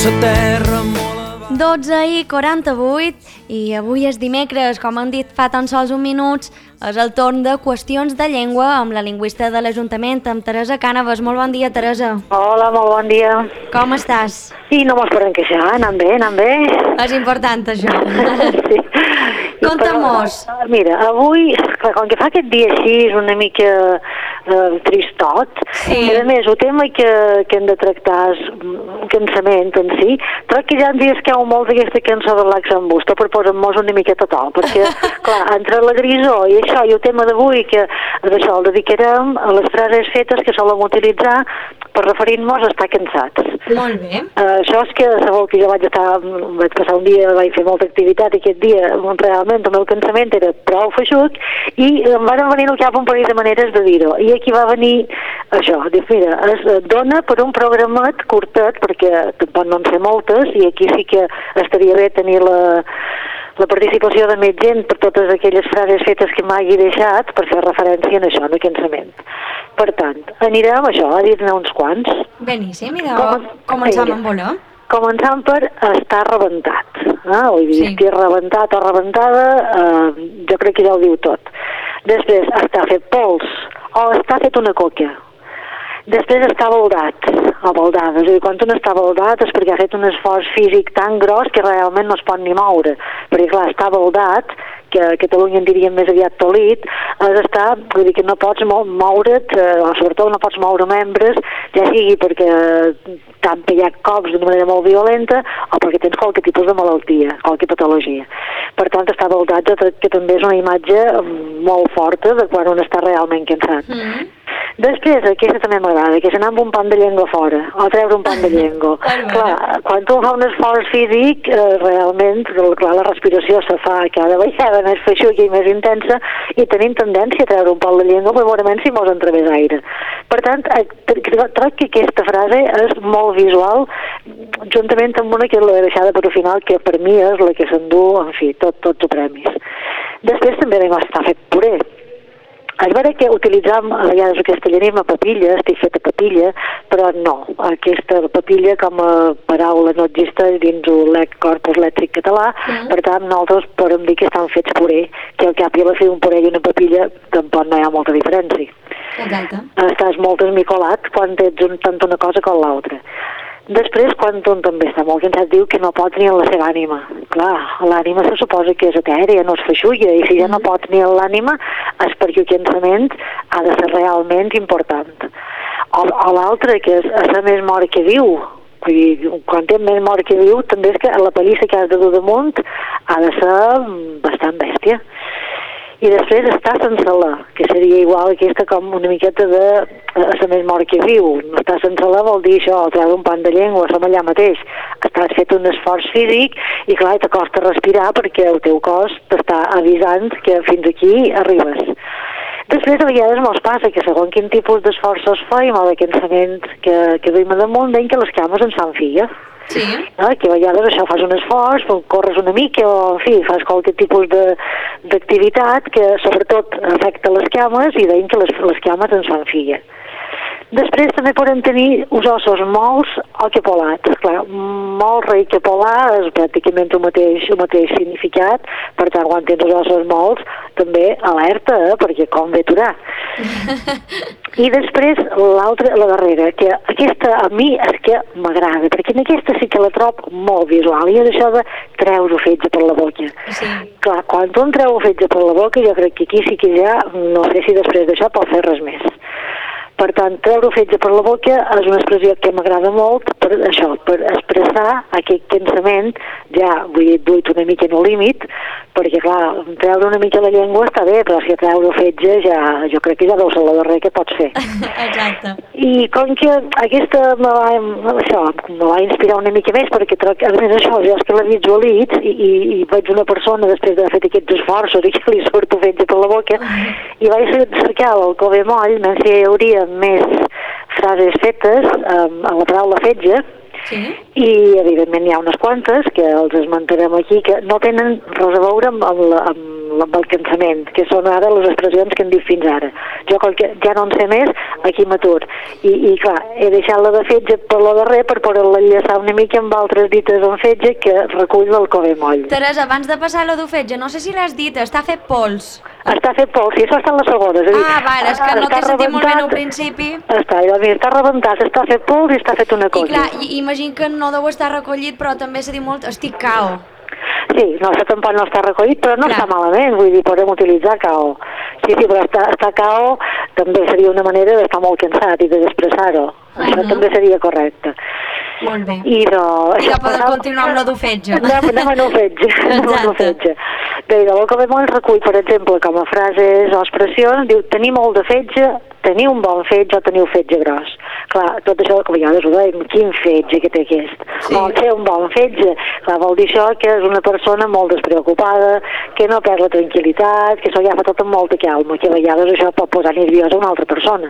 sa terra molt... 12:48 i avui és dimecres, com han dit fa tan sols uns minuts, és el torn de qüestions de llengua amb la lingüista de l'Ajuntament, amb Teresa Cànovas. Molt bon dia, Teresa. Hola, molt bon dia. Com estàs? I no mos podem queixar, anant bé, anant bé. És important, això. Sí. Conta-mos. Mira, avui, clar, com que fa aquest dia així, és una mica tristot, Sí. i a més, el tema que hem de tractar és un cansament en si. Crec que ja en dies que heu molt d'aquesta cançó de l'Axambús, per posar-nos una miqueta a tal, perquè, clar, entre la grisó i això, i el tema d'avui, que d'això el dedicarem a les frases fetes que solem utilitzar per referir-nos a estar cansats. Molt bé. Això és que sabeu que jo vaig passar un dia, vaig fer molta activitat i aquest dia realment el meu cansament era prou feixuc i em van venir al cap un parell de maneres de dir-ho. I aquí va venir això, dic, mira, es dona per un programet curtet, perquè tampoc no en sé moltes, i aquí sí que estaria bé tenir la participació de més gent per totes aquelles frases fetes que m'hagi deixat per fer referència a això, en el cansament. Per tant, anirem a això, a dir-ne uns quants. Beníssim, idò. Començam amb voler. Començant per estar rebentat. Vull dir, Sí. estic rebentat o rebentada, jo crec que ja ho diu tot. Després, estar fet pols o estar fet una coca. Després està baldat, o baldada. És a dir, quan un està baldat és perquè ha fet un esforç físic tan gros que realment no es pot ni moure. Perquè, clar, està baldat, que a Catalunya en diríem més aviat tolit, és estar, vull dir que no pots moure't, o sobretot no pots moure membres, ja sigui perquè t'han pillat cops d'una manera molt violenta o perquè tens qualque tipus de malaltia, qualque patologia. Per tant, estar baldat jo crec que també és una imatge molt forta de quan un està realment cansat. Després, aquesta també m'agrada, que és anar amb un pan de llengua fora, o treure un pan de llengua. Clar, quan tu fa un esforç físic, realment, clar, la respiració se fa cada vegada més feixuga i més intensa, i tenim tendència a treure un pan de llengua, però segurament si mos entra més aire. Per tant, crec que aquesta frase és molt visual, juntament amb una que l'he deixada per al final, que per mi és la que s'endú, en fi, tots els premis. Després també vam estar fet puré. És vera que utilitzam a vegades el castellanisme papilla, estic feta papilla, però no, aquesta papilla com a paraula no existeix dins el corpus lèxic català, per tant nosaltres podem dir que estan fets puré, que al cap i a la fi un puré i una papilla tampoc no hi ha molta diferència. Exacte. Estàs molt esmicolat quan ets tant una cosa com l'altra. Després, quan un també està molt cansat, diu que no pot ni en la seva ànima. Clar, l'ànima se suposa que és etèria, no es feixuga, i si ja no pot ni en l'ànima és perquè el cansament ha de ser realment important. O l'altre, que és ser més mort que viu. Vull dir, quan tens més mort que viu, també és que la pallissa que has de dur damunt ha de ser bastant bèstia. I després està sense la, que seria igual aquesta com una miqueta de ser més mort que viu. No estar sense la vol dir això, treure un pan de llengua, som allà mateix. Estàs fet un esforç físic i clar, t'acosta respirar perquè el teu cos t'està avisant que fins aquí arribes. Després a vegades mos passa que segons quin tipus d'esforços feim o de cansament que duim a damunt, veiem que les cames ens fan filla. Sí. Que a vegades això fas un esforç, corres una mica o en fi, fas qualque tipus d'activitat que sobretot afecta les cames i veiem que les cames ens fan filla. Després també podem tenir uns ossos molts o capolats. Clar, molt rei capolar és pràcticament el mateix significat, per tant, quan tens els ossos molts, també alerta, perquè com ve aturar. I després l'altra, la darrera, que aquesta a mi és que m'agrada, perquè en aquesta sí que la trob molt visual, i és això de treure fetge per la boca. Sí. Clar, quan un treu fetge per la boca, jo crec que aquí sí que ja, no sé si després d'això pot fer res més. Per tant, treure fetge per la boca és una expressió que m'agrada molt per això, per expressar aquest cansament, ja vull dir, duit una mica en el límit, perquè clar, treure una mica la llengua està bé, però si treure fetge ja, jo crec que ja deu ser la darrera que pots fer. Exacte. I com que aquesta me va inspirar una mica més, perquè a més això, jo és que la visualitzo i veig una persona després d'haver fet aquests esforços i que li surto fetge per la boca, i vaig cercar l'Alcover Moll, menys si hi hauria més frases fetes amb la paraula fetge, Sí. I evidentment hi ha unes quantes que els esmentarem aquí que no tenen res a veure amb amb el cansament, que són ara les expressions que hem dit fins ara. Jo ja no en sé més, aquí m'atur. I clar, he deixat la de fetge per la darrer per poder-la enllaçar una mica amb altres dites en fetge que recull del Covemoll. Teresa, abans de passar a la d'ofetge, no sé si l'has dit, està fet pols. Està fet pols, sí, això està en la segona. És a dir, vale, és que no t'he sentit molt bé al principi. Està rebentat, està fet pols i està fet una cosa. I clar, imagino que no deu estar recollit, però també s'ha dit molt, estic cao. Sí, no, això tampoc no està recollit, però no està malament, vull dir, podem utilitzar cao. Sí, però estar cao també seria una manera d'estar molt cansat i d'expressar-ho. Això també seria correcte. Molt bé. I ja podem continuar amb la d'ofetge. Anem a l'ofetge. Bé, el Covemoll recull, per exemple, com a frases o expressions, diu, tenir molt de fetge, tenir un bon fetge o tenir un fetge gros. Clar, tot això, com a vegades ho deim, quin fetge que té aquest. Sí. Ser un bon fetge, clar, vol dir això que és una persona molt despreocupada, que no perd la tranquil·litat, que s'ho agafa tot amb molta calma, que a vegades això pot posar nerviosa una altra persona.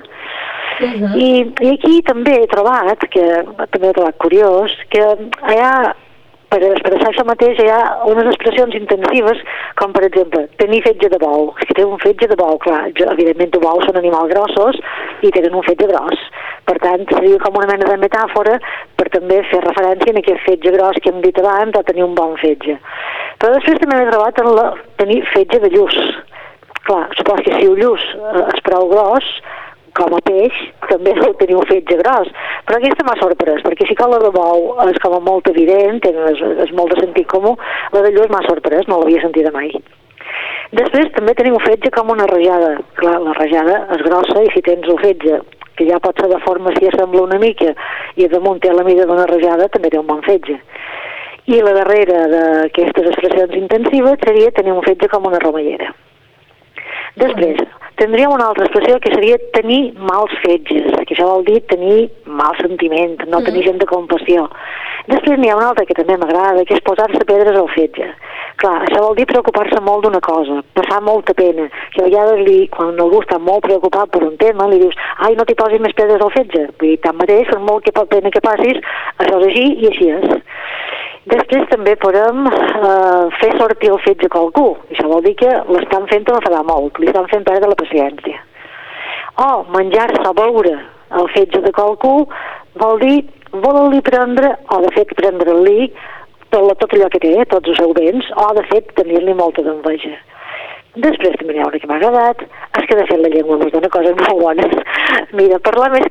I aquí també he trobat, curiós, que hi ha, per expressar això mateix, hi ha unes expressions intensives, com per exemple, tenir fetge de bou. És que té un fetge de bou, clar, evidentment els bous són animals grossos i tenen un fetge gros. Per tant, seria com una mena de metàfora per també fer referència a aquest fetge gros que hem dit abans, o tenir un bon fetge. Però després també m'he trobat en tenir fetge de lluç. Clar, supos que si un lluç és prou gros, com a peix, també deu tenir un fetge gros. Però aquesta m'ha sorprès, perquè si que la de bou és com a molt evident, és molt de sentit comú, la de lluç m'ha sorprès, no l'havia sentida mai. Després també tenim un fetge com una rajada. Clar, la rajada és grossa i si tens un fetge que ja pot ser de forma si assembla una mica i damunt té la mida d'una rajada, també té un bon fetge. I la darrera d'aquestes expressions intensives seria tenir un fetge com una romellera. Després, tindríem una altra expressió que seria tenir mals fetges, que això vol dir tenir mal sentiment, no tenir gent de compassió. Després n'hi ha una altra que també m'agrada, que és posar-se pedres al fetge. Clar, això vol dir preocupar-se molt d'una cosa, passar molta pena, que a vegades quan algú està molt preocupat per un tema, li dius, ai, no t'hi posis més pedres al fetge. Vull dir, tanmateix, per molt pena que passis, això és així i així és. Després també podem fer sortir el fetge a qualcú. Això vol dir que l'estan fent enfadar molt, li estan fent perdre la paciència. O menjar-se o beure el fetge de qualcú vol dir voler-li prendre, o de fet prendre-li tot allò que té, tots els seus béns, o de fet tenir-li molta d'enveja. Després també n'hi ha una que m'ha agradat, és que de fet la llengua ens dona coses molt bones. Mira, parlar més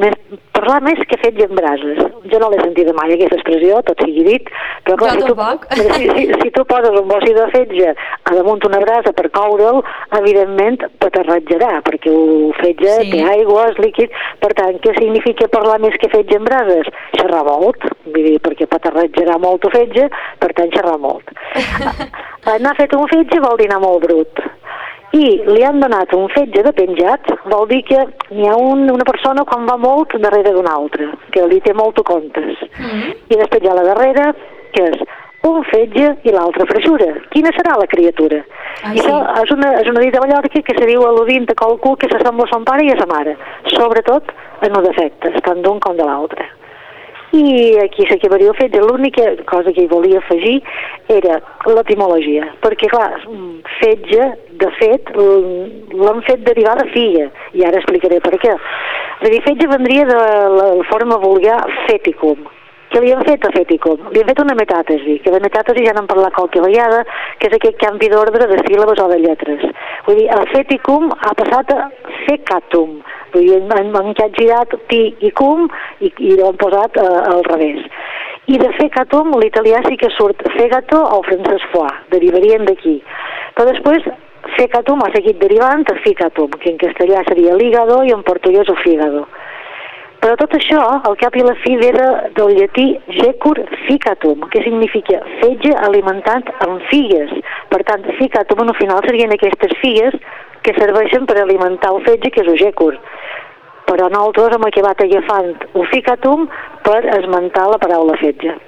que fetge en brases. Jo no l'he sentida mai aquesta expressió, tot sigui dit, però clar, si tu poses un bossi de fetge a damunt una brasa per coure'l, evidentment petarratjarà, perquè el fetge té aigua, és líquid. Per tant, què significa parlar més que fetge en brases? Xerrar molt, vull dir, perquè petarratjarà molt el fetge, per tant xerrar molt. Anar fet un fetge vol dir anar molt brut. I li han donat un fetge de penjat, vol dir que n'hi ha una persona quan va molt darrere d'una altra, que li té molt a comptes. I després hi ha la darrera, que és un fetge i l'altra freixura. Quina serà la criatura? I això és una dita a Mallorca que se diu al·ludint a qualcú que s'assembla a son pare i a sa mare, sobretot en els defectes, tant d'un com de l'altre. I aquí s'acabaria el fetge. L'única cosa que hi volia afegir era l'etimologia, perquè clar, fetge, de fet, l'han fet derivar de figa, i ara explicaré per què. És a dir, fetge vendria de la forma vulgar feticum. Què li han fet a feticum? Li han fet una metàtesi, que de metàtesi ja n'hem parlat qualque vegada, que és aquest canvi d'ordre de síl·labes o de lletres. Vull dir, el feticum ha passat a fecatum. Vull dir, han girat ti i cum i l'han posat al revés. I de fecatum, l'italià sí que surt fegato o francès foie, derivarien d'aquí. Però després, fecatum ha seguit derivant a ficatum, que en castellà seria l'hígado i en portuguès o fígado. Però tot això, al cap i a la fi, ve del llatí jecur ficatum, que significa fetge alimentat amb figues. Per tant, ficatum, al final, serien aquestes figues que serveixen per alimentar el fetge, que és el jecur. Però nosaltres hem acabat agafant el ficatum per esmentar la paraula fetge.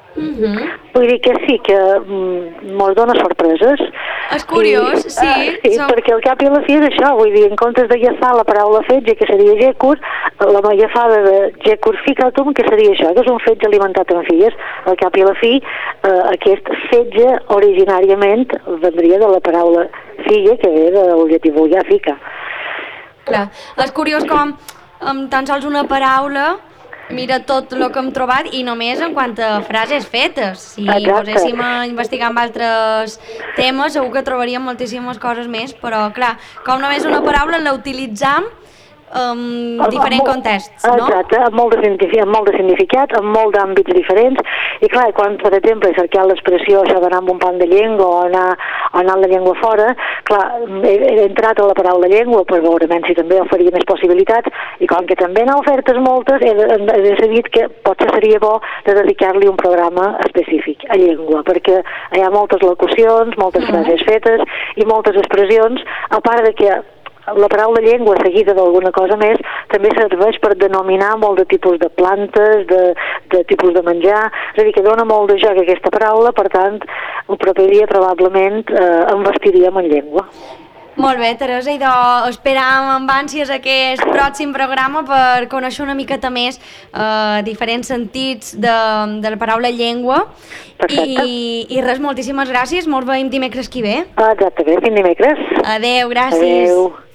Vull dir que sí, que mos dona sorpreses. És curiós, sí. Sí, perquè al cap i a la fi és això, vull dir, en comptes d'agafar la paraula fetge, que seria gekur, la agafada de gekur ficatum, que seria això, que és un fetge alimentat amb filles. Al cap i a la fi, aquest fetge originàriament vendria de la paraula filla, que ve del llatí vulgar fica. Clar, és curiós com amb tan sols una paraula mira tot el que hem trobat i només en quant a frases fetes. Si poséssim a investigar amb altres temes segur que trobaríem moltíssimes coses més, però clar, com només una paraula la utilitzam en diferents contexts, no? Exacte, amb molt de significat, amb molt d'àmbits diferents, i clar, quan, per exemple, he cercat l'expressió això d'anar amb un pan de llengua o anar amb la llengua fora, clar, he entrat a la paraula llengua per veure si també oferia més possibilitats, i com que també n'ha ofertes moltes, he decidit que potser seria bo de dedicar-li un programa específic a llengua, perquè hi ha moltes locucions, moltes frases fetes i moltes expressions, a part de que la paraula llengua seguida d'alguna cosa més també serveix per denominar molt de tipus de plantes, de tipus de menjar, és a dir, que dona molt de joc aquesta paraula, per tant, el proper dia probablement em vestiríem en llengua. Molt bé, Teresa, idò esperam amb ànsies aquest pròxim programa per conèixer una miqueta més diferents sentits de la paraula llengua. Perfecte. I res, moltíssimes gràcies, molt veiem dimecres que ve. Exacte, fins dimecres. Adeu, gràcies. Adeu.